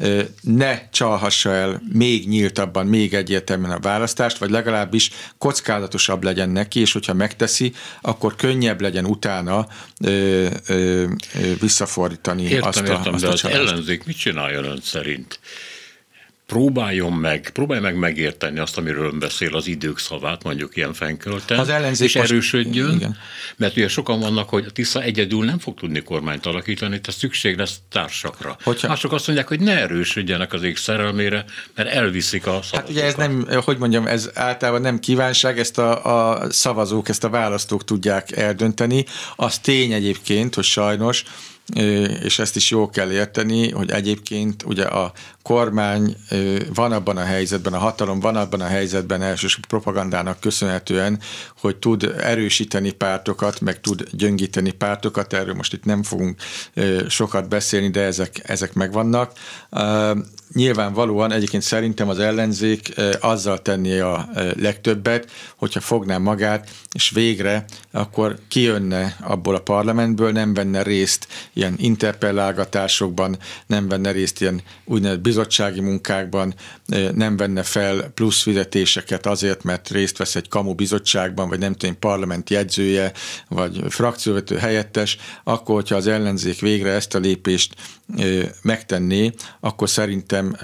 ne csalhassa el még nyíltabban, még egyértelműen a választást, vagy legalábbis kockázatosabb legyen neki, és hogyha megteszi, akkor könnyebb legyen utána ö, ö, visszafordítani értem, azt a, értem, azt de a az csalást. Ellenzék mit csinálja ön szerint? Próbáljon meg, próbálj meg megérteni azt, amiről ön beszél, az idők szavát, mondjuk ilyen fenkölten, az ellenzék és most, erősödjön, igen. Mert ugye sokan vannak, hogy a Tisza egyedül nem fog tudni kormányt alakítani, tehát szükség lesz társakra. Hogyha... Mások azt mondják, hogy ne erősödjenek az ég szerelmére, mert elviszik a szavazókat. Hát ugye ez nem, hogy mondjam, ez általában nem kívánság, ezt a, a szavazók, ezt a választók tudják eldönteni. Az tény egyébként, hogy sajnos, és ezt is jól kell érteni, hogy egyébként ugye a kormány van abban a helyzetben, a hatalom van abban a helyzetben elsősorban propagandának köszönhetően, hogy tud erősíteni pártokat, meg tud gyöngíteni pártokat, erről most itt nem fogunk sokat beszélni, de ezek, ezek megvannak. Nyilvánvalóan egyébként szerintem az ellenzék azzal tenné a legtöbbet, hogyha fogná magát, és végre akkor kijönne abból a parlamentből, nem venne részt ilyen interpellálgatásokban, nem venne részt ilyen úgynevezett bizottsági munkákban, nem venne fel plusz fizetéseket azért, mert részt vesz egy kamu bizottságban, vagy nem tudom, parlament jegyzője, vagy frakcióvető helyettes, akkor, hogyha az ellenzék végre ezt a lépést megtenné, akkor szerintem,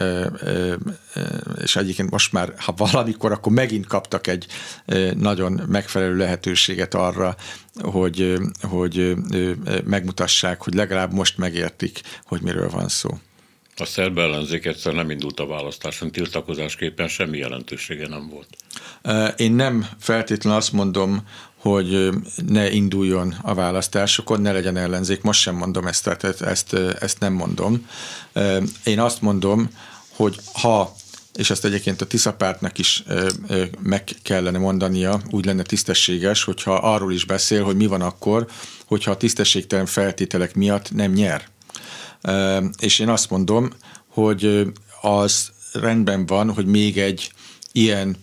és egyébként most már, ha valamikor, akkor megint kaptak egy nagyon megfelelő lehetőséget arra, hogy, hogy megmutassák, hogy legalább most megértik, hogy miről van szó. A szerb ellenzék egyszer nem indult a választáson, tiltakozásképpen semmi jelentősége nem volt. Én nem feltétlenül azt mondom, hogy ne induljon a választásokon, ne legyen ellenzék. Most sem mondom ezt, tehát ezt, ezt nem mondom. Én azt mondom, hogy ha, és ezt egyébként a Tisza pártnak is meg kellene mondania, úgy lenne tisztességes, hogyha arról is beszél, hogy mi van akkor, hogyha a tisztességtelen feltételek miatt nem nyer. És én azt mondom, hogy az rendben van, hogy még egy ilyen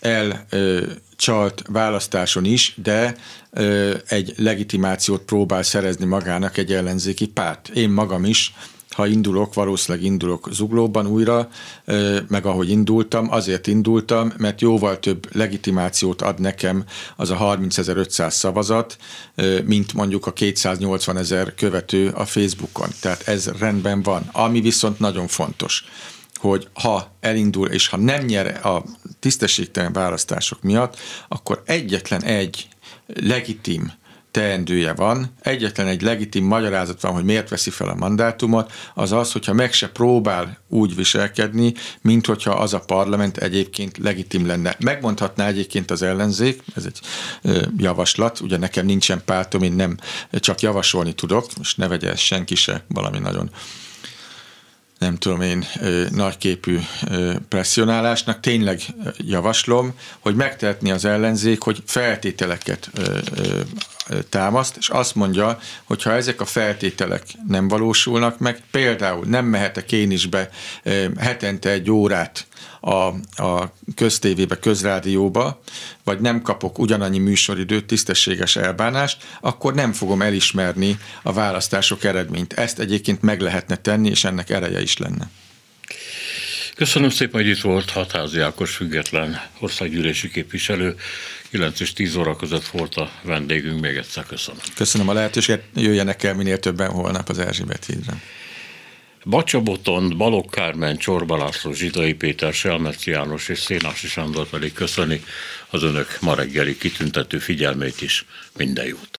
elcsalt választáson is, de egy legitimációt próbál szerezni magának egy ellenzéki párt. Én magam is, ha indulok, valószínűleg indulok Zuglóban újra, meg ahogy indultam, azért indultam, mert jóval több legitimációt ad nekem az a harmincezer-ötszáz szavazat, mint mondjuk a kétszáznyolcvanezer követő a Facebookon. Tehát ez rendben van. Ami viszont nagyon fontos, hogy ha elindul, és ha nem nyer a tisztességtelen választások miatt, akkor egyetlen egy legitim teendője van, egyetlen egy legitim magyarázat van, hogy miért veszi fel a mandátumot, az az, hogyha meg se próbál úgy viselkedni, mint hogyha az a parlament egyébként legitim lenne. Megmondhatná egyébként az ellenzék, ez egy javaslat, ugye nekem nincsen pártom, én nem csak javasolni tudok, és ne vegye ezt senki se valami nagyon nem tudom én, nagyképű presszionálásnak, tényleg javaslom, hogy megtehetni az ellenzék, hogy feltételeket támaszt, és azt mondja, hogy ha ezek a feltételek nem valósulnak meg, például nem mehetek én is be hetente egy órát a, a köztévébe, közrádióba, vagy nem kapok ugyanannyi műsoridőt, tisztességes elbánást, akkor nem fogom elismerni a választások eredményt. Ezt egyébként meg lehetne tenni, és ennek ereje is lenne. Köszönöm szépen, hogy itt volt Hatházi Ákos független országgyűlési képviselő. kilenc és tíz óra között volt a vendégünk, még egyszer köszönöm. Köszönöm a lehetőséget, jöjjenek el minél többen holnap az Erzsébet hídra. Bacsa Botond, Balogh Kármen, Csorba László, Zsidai Péter, Selmeczi János és Szénási Sándor pedig köszöni az önök ma reggeli kitüntető figyelmét is. Minden jót!